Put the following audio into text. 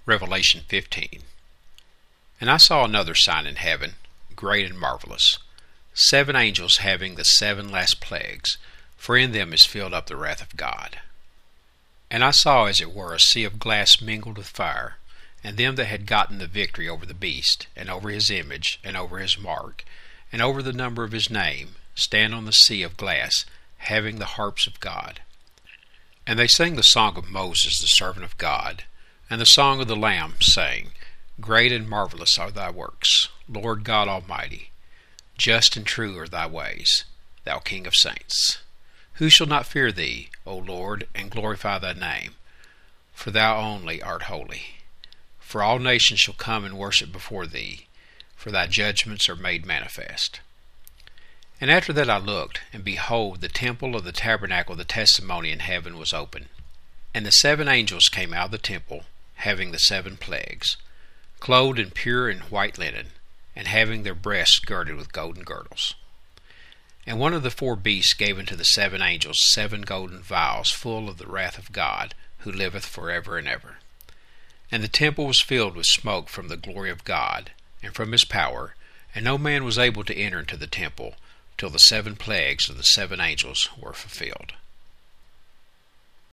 Revelation 15. And I saw another sign in heaven, great and marvelous, 7 angels having the 7 last plagues, for in them is filled up the wrath of God. And I saw as it were a sea of glass mingled with fire, and them that had gotten the victory over the beast, and over his image, and over his mark, and over the number of his name, stand on the sea of glass, having the harps of God. And they sang the song of Moses the servant of God, and the song of the Lamb, saying, Great and marvelous are thy works, Lord God Almighty. Just and true are thy ways, thou King of saints. Who shall not fear thee, O Lord, and glorify thy name? For thou only art holy. For all nations shall come and worship before thee, for thy judgments are made manifest. And after that I looked, and behold, the temple of the tabernacle of the testimony in heaven was open. And the 7 angels came out of the temple, having the 7 plagues, clothed in pure and white linen, and having their breasts girded with golden girdles. And one of the 4 beasts gave unto the 7 angels 7 golden vials full of the wrath of God, who liveth for ever and ever. And the temple was filled with smoke from the glory of God, and from his power, and no man was able to enter into the temple, till the 7 plagues of the 7 angels were fulfilled.